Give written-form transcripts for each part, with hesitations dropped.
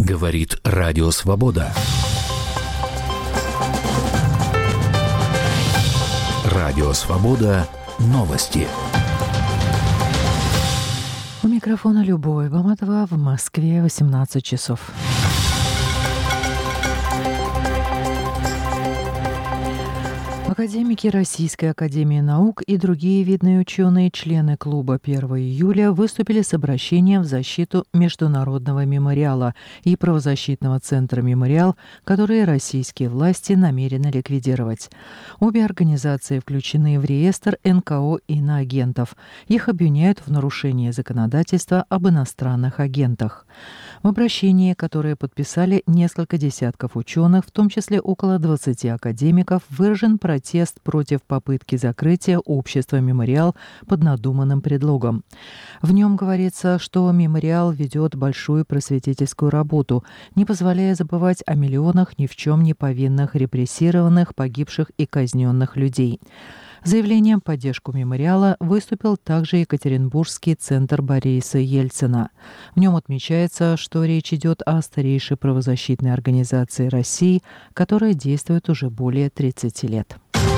Говорит Радио Свобода. Радио Свобода. Новости. У микрофона Любовь Баматова, в Москве 18 часов. Академики Российской академии наук и другие видные ученые, члены клуба 1 июля, выступили с обращением в защиту Международного мемориала и правозащитного центра «Мемориал», которые российские власти намерены ликвидировать. Обе организации включены в реестр НКО иноагентов. Их обвиняют в нарушении законодательства об иностранных агентах. В обращении, которое подписали несколько десятков ученых, в том числе около 20 академиков, выражен протест против попытки закрытия общества «Мемориал» под надуманным предлогом. В нем говорится, что «Мемориал» ведет большую просветительскую работу, не позволяя забывать о миллионах ни в чем не повинных, репрессированных, погибших и казненных людей. Заявлением в поддержку «Мемориала» выступил также Екатеринбургский центр Бориса Ельцина. В нем отмечается, что речь идет о старейшей правозащитной организации России, которая действует уже более 30 лет.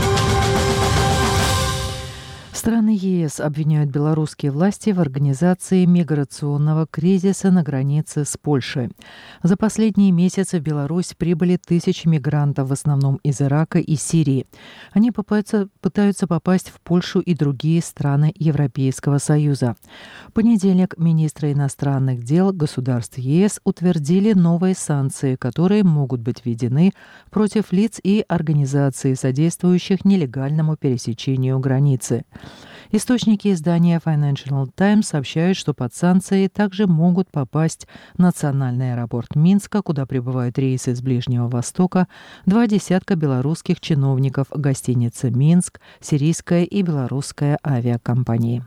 Страны ЕС обвиняют белорусские власти в организации миграционного кризиса на границе с Польшей. За последние месяцы в Беларусь прибыли тысячи мигрантов, в основном из Ирака и Сирии. Они пытаются попасть в Польшу и другие страны Европейского Союза. В понедельник министры иностранных дел государств ЕС утвердили новые санкции, которые могут быть введены против лиц и организаций, содействующих нелегальному пересечению границы. Источники издания Financial Times сообщают, что под санкции также могут попасть национальный аэропорт Минска, куда прибывают рейсы из Ближнего Востока, 2 десятка белорусских чиновников, гостиница «Минск», сирийская и белорусская авиакомпании.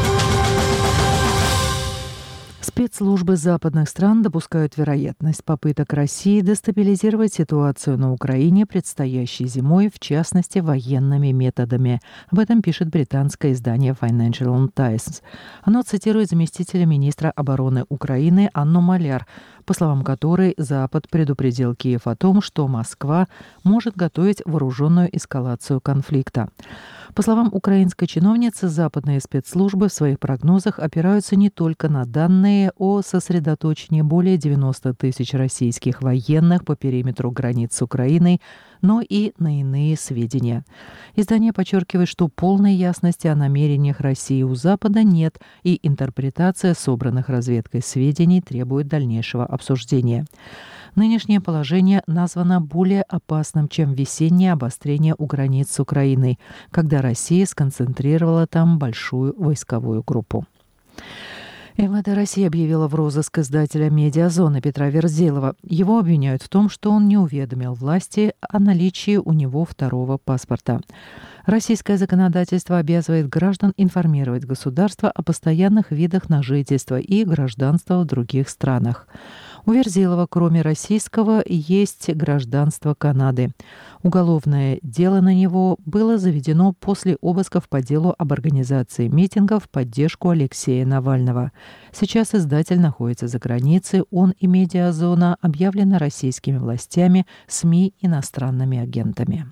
Спецслужбы западных стран допускают вероятность попыток России дестабилизировать ситуацию на Украине предстоящей зимой, в частности, военными методами. Об этом пишет британское издание Financial Times. Оно цитирует заместителя министра обороны Украины Анну Маляр, по словам которой Запад предупредил Киев о том, что Москва может готовить вооруженную эскалацию конфликта. По словам украинской чиновницы, западные спецслужбы в своих прогнозах опираются не только на данные о сосредоточении более 90 тысяч российских военных по периметру границ с Украиной, но и на иные сведения. Издание подчеркивает, что полной ясности о намерениях России у Запада нет, и интерпретация собранных разведкой сведений требует дальнейшего обсуждения. Нынешнее положение названо более опасным, чем весеннее обострение у границ с Украиной, когда Россия сконцентрировала там большую войсковую группу. МВД России объявила в розыск издателя «Медиазоны» Петра Верзилова. Его обвиняют в том, что он не уведомил власти о наличии у него второго паспорта. Российское законодательство обязывает граждан информировать государство о постоянных видах на жительство и гражданство в других странах. У Верзилова, кроме российского, есть гражданство Канады. Уголовное дело на него было заведено после обысков по делу об организации митингов в поддержку Алексея Навального. Сейчас издатель находится за границей, он и «Медиазона» объявлены российскими властями, СМИ иностранными агентами.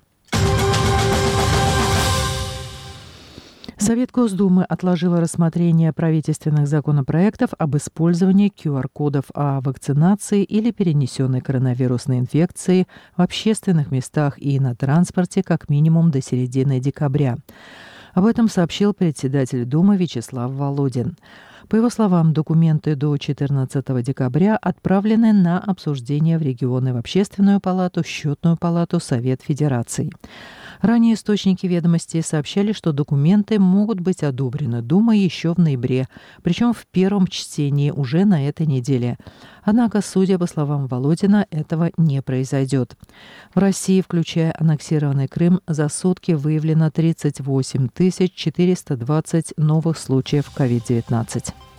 Совет Госдумы отложил рассмотрение правительственных законопроектов об использовании QR-кодов о вакцинации или перенесенной коронавирусной инфекции в общественных местах и на транспорте как минимум до середины декабря. Об этом сообщил председатель Думы Вячеслав Володин. По его словам, документы до 14 декабря отправлены на обсуждение в регионы, в Общественную палату, Счетную палату, Совет Федераций. Ранее источники «Ведомостей» сообщали, что документы могут быть одобрены Думой еще в ноябре, причем в первом чтении уже на этой неделе. Однако, судя по словам Володина, этого не произойдет. В России, включая аннексированный Крым, за сутки выявлено 38 420 новых случаев COVID-19.